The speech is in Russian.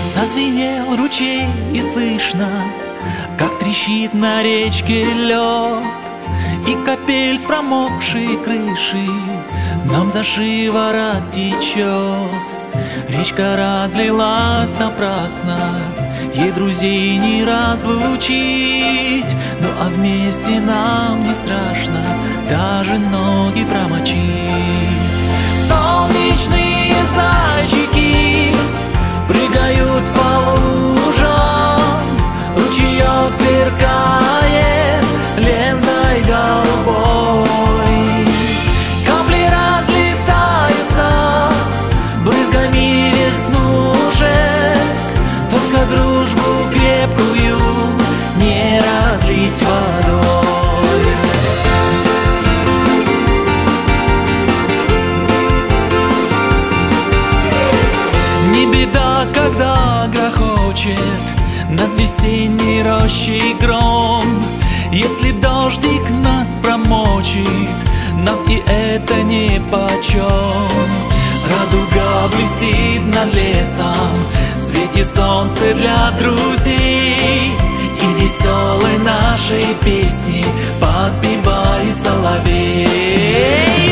Зазвенел ручей и слышно, как трещит на речке лед, и капель с промокшей крыши нам за шиворот течет. Речка разлилась напрасно, ей друзей не разлучить. Ну а вместе нам не страшно даже ноги промочить. Солнечные зайчики прыгают по лужам, ручеёк сверкает лентой голубой. Капли разлетаются брызгами веснушек, только дружбу крепкую не разлить водой. Не беда, когда грохочет над весенней рощей гром, если дождик нас промочит, нам и это нипочем. Радуга блестит над лесом, светит солнце для друзей, и веселой нашей песни подпевает соловей.